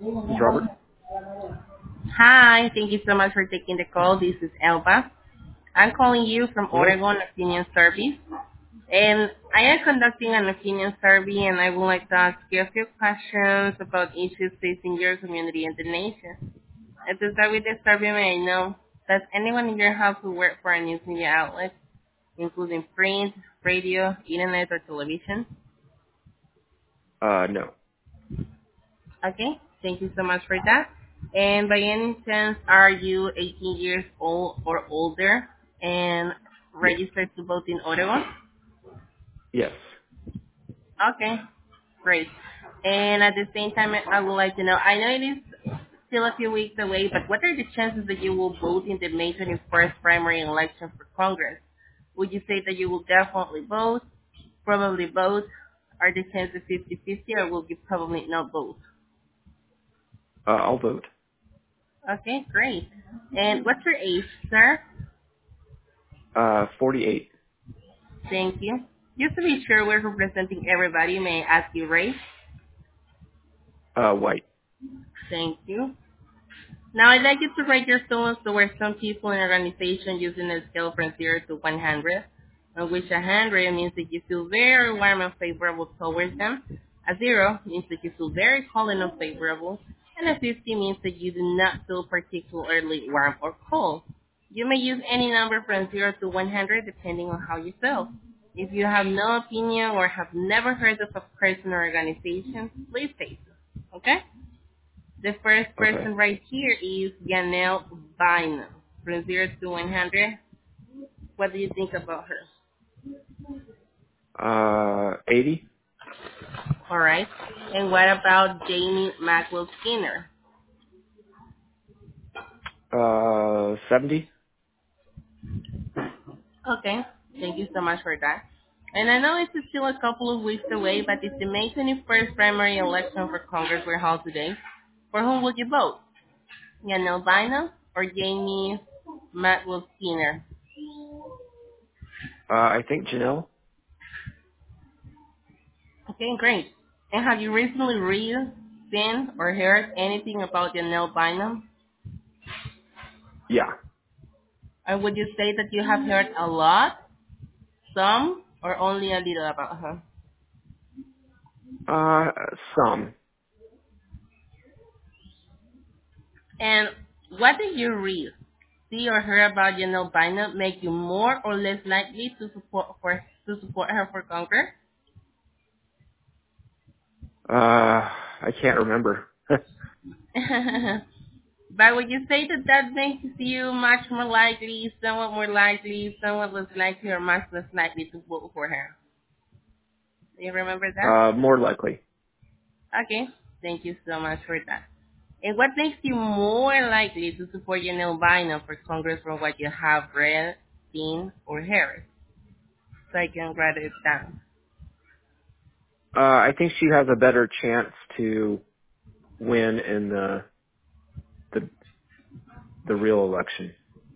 This is Robert. Hi, thank you so much for taking the call. This is Elba. I'm calling you from Hello. Oregon Opinion Service, and I am conducting an opinion survey, and I would like to ask you a few questions about issues facing your community and the nation. And to start with the survey, may I know, does anyone in your house who work for a news media outlet, including print, radio, internet, or television? No. Okay, thank you so much for that. And by any chance, are you 18 years old or older and Yes. registered to vote in Oregon? Yes. Okay, great. And at the same time, I would like to know, I know it is still a few weeks away, but what are the chances that you will vote in the May 21st primary election for Congress? Would you say that you will definitely vote, probably vote, are the chances 50-50, or will you probably not vote? I'll vote. Okay, great. And what's your age, sir? 48. Thank you. Just to be sure we're representing everybody, may I ask you race? White. Thank you. Now I'd like you to rate your feelings towards some people in an organization using a scale from 0 to 100, in which 100 means that you feel very warm and favorable towards them, a 0 means that you feel very cold and unfavorable, and a 50 means that you do not feel particularly warm or cold. You may use any number from 0 to 100 depending on how you feel. If you have no opinion or have never heard of a person or organization, please say so. Okay? The first Okay. person right here is Yanel Bynum. From 0 to 100, what do you think about her? 80. All right. And what about Jamie Maxwell Skinner? 70. Okay. Thank you so much for that. And I know it's still a couple of weeks away, but if the May 21st primary election for Congress were held today, for whom would you vote? Yanel Bynum or Jamie Maxwell Skinner? I think Janelle. Okay, great. And have you recently read, seen, or heard anything about Yanel Bynum? Yeah. Or would you say that you have heard a lot, some, or only a little about her? Uh, some. And what did you read, see, or hear about Yanel Bynum make you more or less likely to support her for Congress? I can't remember. But would you say that that makes you much more likely, somewhat less likely, or much less likely to vote for her? Do you remember that? More likely. Okay. Thank you so much for that. And what makes you more likely to support Yanel Bynum for Congress from what you have read, seen, or heard? So I can write it down. I think she has a better chance to win in the, the real election.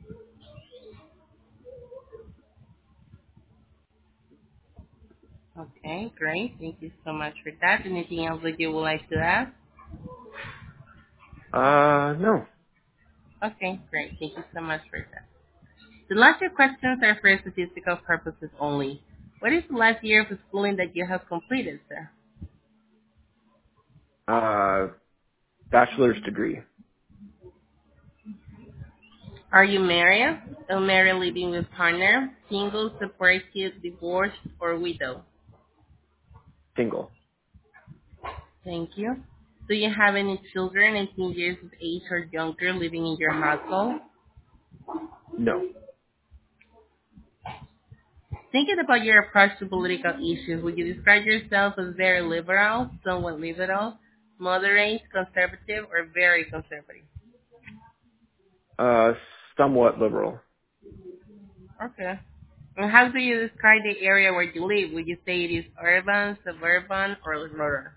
Okay, great. Thank you so much for that. Anything else that you would like to ask? No. Okay, great. Thank you so much for that. The last two questions are for statistical purposes only. What is the last year of schooling that you have completed, sir? Uh, bachelor's degree. Are you married? Unmarried, living with partner? Single, separated, divorced, or widow? Single. Thank you. Do you have any children 18 years of age or younger living in your household? No. Thinking about your approach to political issues, would you describe yourself as very liberal, somewhat liberal, moderate, conservative, or very conservative? Uh, somewhat liberal. Okay. And how do you describe the area where you live? Would you say it is urban, suburban, or rural?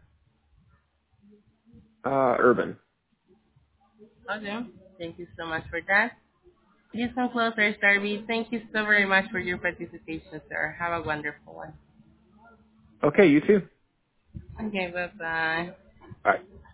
Urban. Okay. Thank you so much for that. This concludes our survey. Thank you so very much for your participation, sir. Have a wonderful one. Okay, you too. Okay, bye-bye. All right.